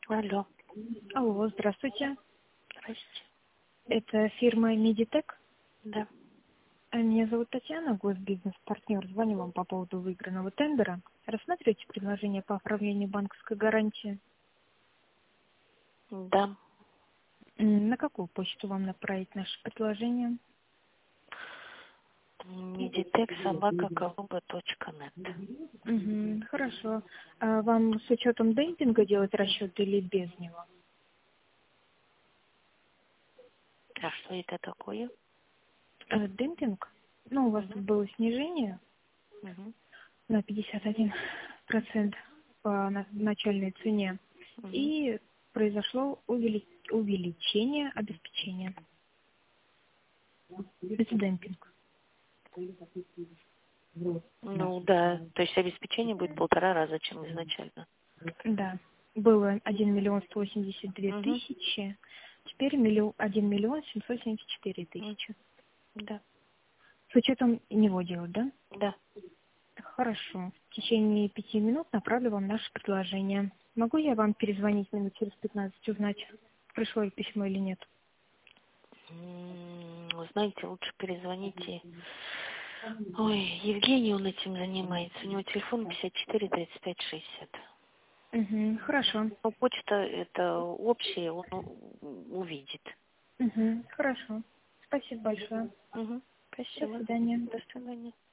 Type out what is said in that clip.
Алло. Алло, здравствуйте. Здрасте. Это фирма Медитек. Да. Меня зовут Татьяна, госбизнес-партнер. Звоню вам по поводу выигранного тендера. Рассматриваете предложение по оформлению банковской гарантии? Да. На какую почту вам направить наше предложение? Meditech@kaluba.net. Хорошо. А вам с учетом демпинга делать расчет или без него? А что это такое? Демпинг? Ну, у вас тут Угу. было снижение Угу. на 51% по начальной цене. Угу. И произошло увеличение обеспечения. Это демпинг. Ну да, то есть обеспечение будет 1,5 раза, чем изначально. Да. Было 1 182 Угу. 000, теперь 1 774 000. Да. С учетом него делать, да? Да. Хорошо. В течение 5 минут направлю вам наше предложение. Могу я вам перезвонить минут через 15, узнать, пришло ли письмо или нет? Вы знаете, лучше перезвоните. Ой, Евгений, он этим занимается. У него телефон 54 35 60. Хорошо. Ну, почта это общая, он увидит. Хорошо. Спасибо большое. Угу. До Спасибо. свидания. До свидания.